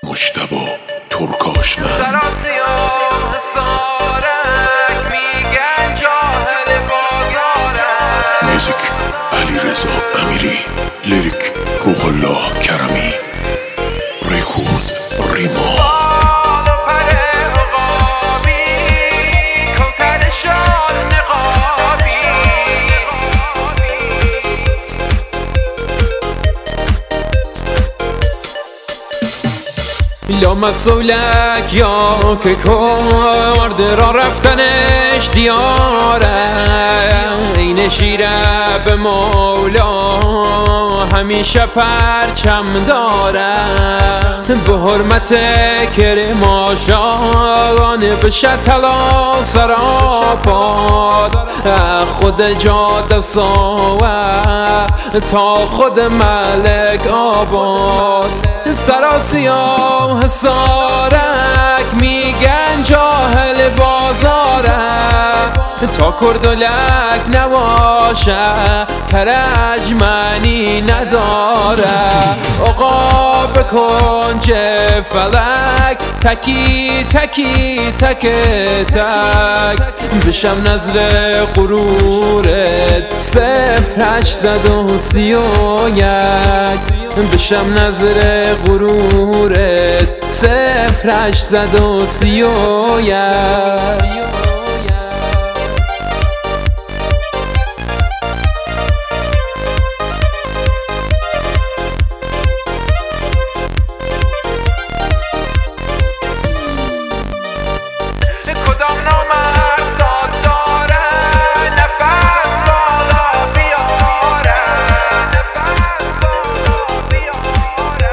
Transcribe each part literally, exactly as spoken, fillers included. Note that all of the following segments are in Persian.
مجتبی ترکاشمند. سراسیاه سارک میگن جاهل بازارک. موزیک علیرضا امیری، لیریک روح الله کرمی، ریکورد ریما. یا مسئولک یا که کرده را رفتنش دیاره، این شیره به مولا همیشه پرچم داره. به حرمت کرماشان بشه طلا سراپاد، خود جاده ساوه تا خود ملک آباد. سراسیاه سارک میگن جاهل بازاره، تا کردلک نباشه کرج معنی نداره. آقا بکن چه فلک تکی تکی تک تک، بشم نظر غرورت صفر هشتصد و سی و یک، بشم نظر غرورت صفر هشتصد و سی و یک. کدام نامرد داد داره نفس بالا بیاره، نفس بالا بیاره.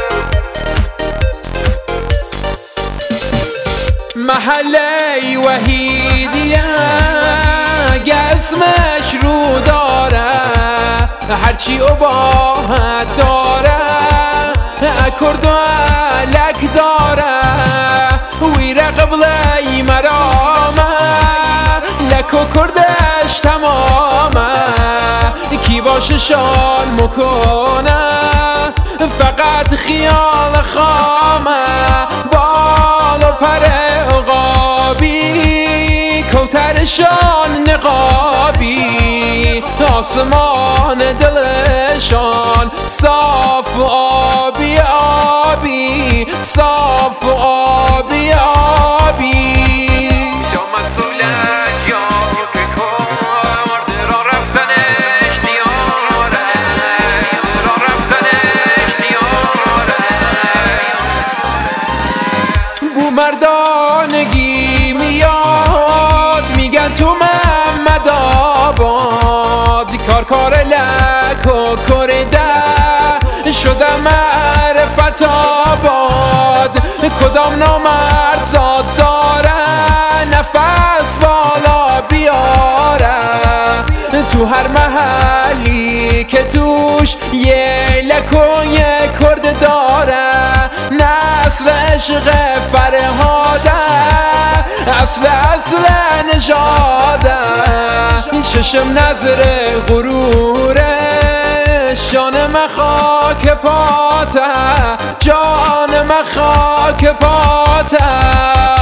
محله وحیدیه اسمش رو داره، هرچی اباحت داره اکرد و علک داره. ویره قبل مرامه لک و کردش تمامه، کی باششان مکنه فقط خیال خامه. بال و پر عقابی کوترشان نقابی، آسمان دلشان صاف و آبی آبی، صاف و آبی آبی. یا مسئولک یا که کرده را رفتنش دیاره، را رفتنش دیاره. بو مردانگی میاد میگن تو محمد آباد، کار کار لک و کرده شده معرفت آباد. کدام نامرد زاد داره نفس بالا بیاره، تو هر محلی که توش یه لک و یه کرد داره. نسل عشق فرهاده اصل اصل نژاده، چشم نظر غروره جان من خاک پاته، جان من خاک پاته.